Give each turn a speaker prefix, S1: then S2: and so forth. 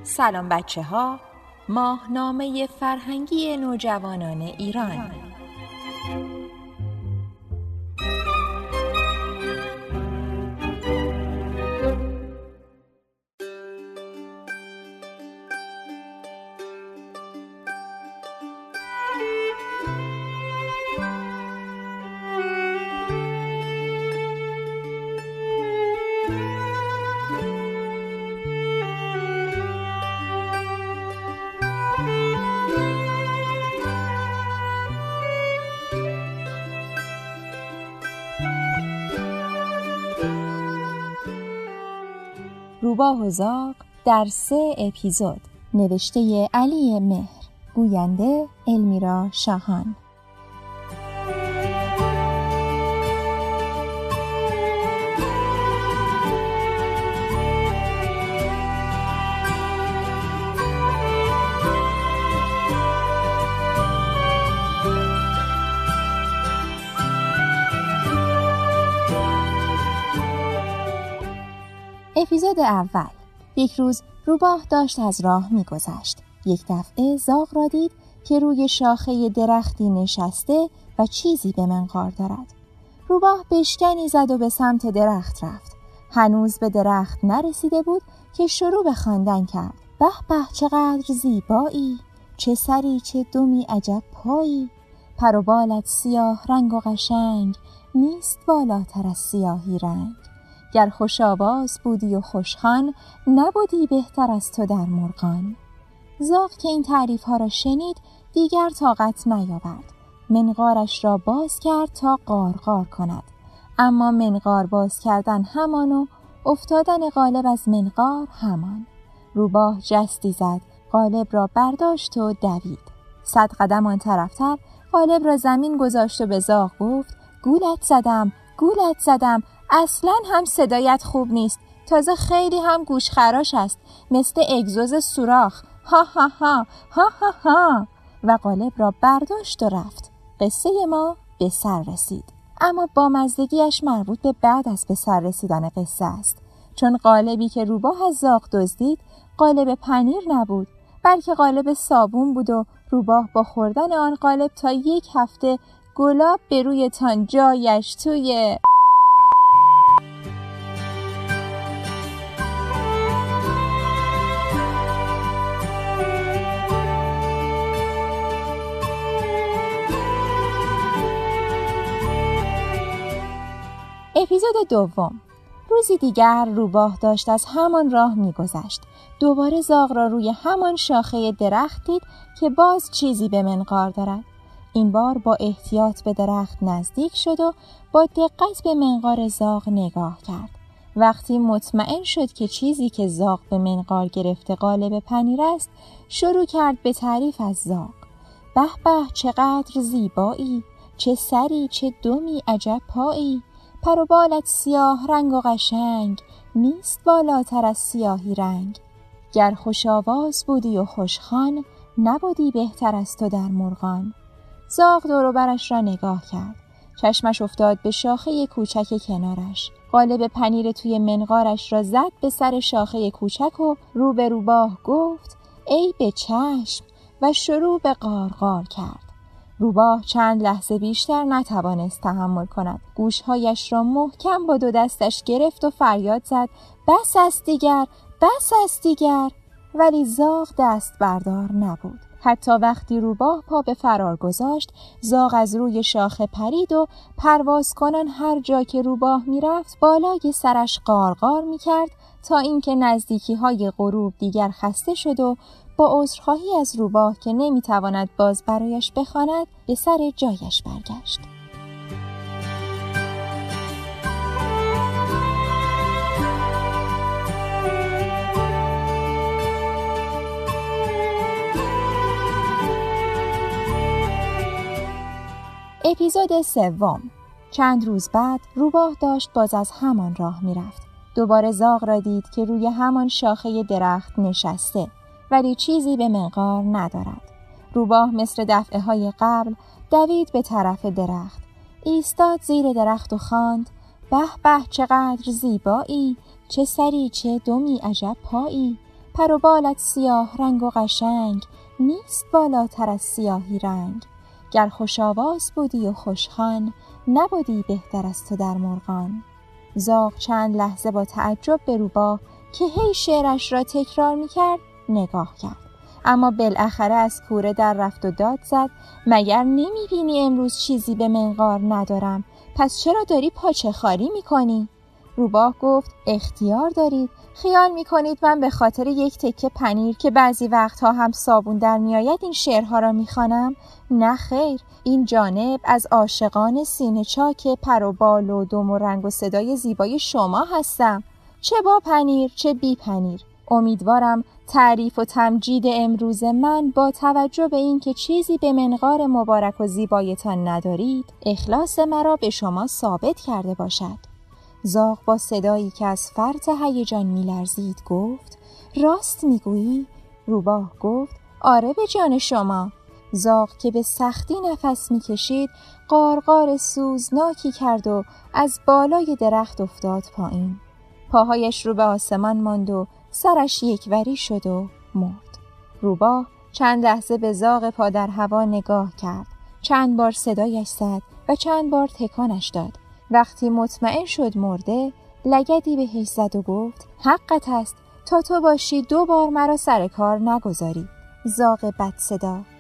S1: سلام بچه‌ها، ماهنامه فرهنگی نوجوانان ایران. روباه و زاغ در 3 اپیزود. نوشته علی مهر، گوینده المیرا شاهان. اپیزود اول. یک روز روباه داشت از راه می‌گذشت. یک دفعه زاغ را دید که روی شاخه درختی نشسته و چیزی به منقار دارد. روباه بشکنی زد و به سمت درخت رفت. هنوز به درخت نرسیده بود که شروع به خواندن کرد. به به چقدر زیبایی، چه سری چه دمی عجب پایی، پر و بالت سیاه رنگ و قشنگ، نیست بالاتر از سیاهی رنگ. گر خوش آواز بودی و خوشخوان، نبودی بهتر از تو در مرغان. زاغ که این تعریف ها را شنید دیگر طاقت نیاورد. منقارش را باز کرد تا قارقار کند، اما منقار باز کردن همان و افتادن قالب از منقار همان. روباه جستی زد، قالب را برداشت و دوید. 100 قدم آن طرفتر قالب را زمین گذاشت و به زاغ گفت: گولت زدم، گولت زدم، اصلاً هم صدایت خوب نیست، تازه خیلی هم گوشخراش است، مثل اگزوز سوراخ، ها ها ها ها ها ها. و قالب را برداشت و رفت. قصه ما به سر رسید، اما با مزدگیش مربوط به بعد از به سر رسیدن قصه است، چون قالبی که روباه از زاغ دزدید قالب پنیر نبود، بلکه قالب صابون بود و روباه با خوردن آن قالب تا 1 هفته گلاب به روی تان جایش توی اپیزود دوم. روزی دیگر روباه داشت از همان راه می‌گذشت. دوباره زاغ را روی همان شاخه درخت دید که باز چیزی به منقار دارد. این بار با احتیاط به درخت نزدیک شد و با دقت به منقار زاغ نگاه کرد. وقتی مطمئن شد که چیزی که زاغ به منقار گرفته قالب پنیر است، شروع کرد به تعریف از زاغ. به به چقدر زیبایی، چه سری چه دمی عجب پایی، پر و بالت سیاه رنگ و قشنگ، نیست بالاتر از سیاهی رنگ. گر خوش آواز بودی و خوشخوان، نبودی بهتر از تو در مرغان. زاغ دور و برش را نگاه کرد. چشمش افتاد به شاخه کوچک کنارش. قالب پنیر توی منقارش را زد به سر شاخه کوچک و رو به روباه گفت: ای به چشم، و شروع به قارقار کرد. روباه چند لحظه بیشتر نتوانست تحمل کند. گوشهایش را محکم با 2 دستش گرفت و فریاد زد: بس است دیگر، بس است دیگر. ولی زاغ دست بردار نبود. حتی وقتی روباه پا به فرار گذاشت، زاغ از روی شاخه پرید و پرواز کنان هر جا که روباه میرفت بالای سرش قارقار میکرد، تا اینکه نزدیکی های غروب دیگر خسته شد و با عذرخواهی از روباه که نمیتواند باز برایش بخواند به سر جایش برگشت. اپیزود 3. چند روز بعد روباه داشت باز از همان راه میرفت. دوباره زاغ را دید که روی همان شاخه درخت نشسته، ولی چیزی به منقار ندارد. روباه مثل دفعه‌های قبل دوید به طرف درخت. ایستاد زیر درخت و خواند: به به چقدر زیبایی، چه سری چه دمی عجب پایی، پر و بالت سیاه رنگ و قشنگ، نیست بالاتر از سیاهی رنگ. گر خوش آواز بودی و خوشخوان، نبودی بهتر از تو در مرغان. زاغ چند لحظه با تعجب به روباه که هی شعرش را تکرار می‌کرد نگاه کرد، اما بالاخره از کوره در رفت و داد زد: مگر نمی‌بینی امروز چیزی به منقار ندارم؟ پس چرا داری پاچه خاری می‌کنی؟ روباه گفت: اختیار دارید. خیال می‌کنید من به خاطر یک تکه پنیر که بعضی وقتها هم صابون در می‌آید این شعرها را می‌خوانم؟ نه خیر، این جانب از عاشقان سینه چاک پر و بال و دم و رنگ و صدای زیبای شما هستم، چه با پنیر چه بی پنیر. امیدوارم تعریف و تمجید امروز من با توجه به این که چیزی به منقار مبارک و زیبایتان ندارید، اخلاص مرا به شما ثابت کرده باشد. زاغ با صدایی که از فرط هیجان می‌لرزید گفت: راست میگویی؟ روباه گفت: آره به جان شما. زاغ که به سختی نفس می‌کشید قارقار سوزناکی کرد و از بالای درخت افتاد پایین. پاهایش رو به آسمان ماند و سرش یکوری شد و مرد. روباه چند لحظه به زاغ پا در هوا نگاه کرد، چند بار صدایش زد و چند بار تکانش داد. وقتی مطمئن شد مرده، لگدی بهش زد و گفت: حقت است، تا تو باشی 2 بار مرا سر کار نگذاری. زاغ بد صدا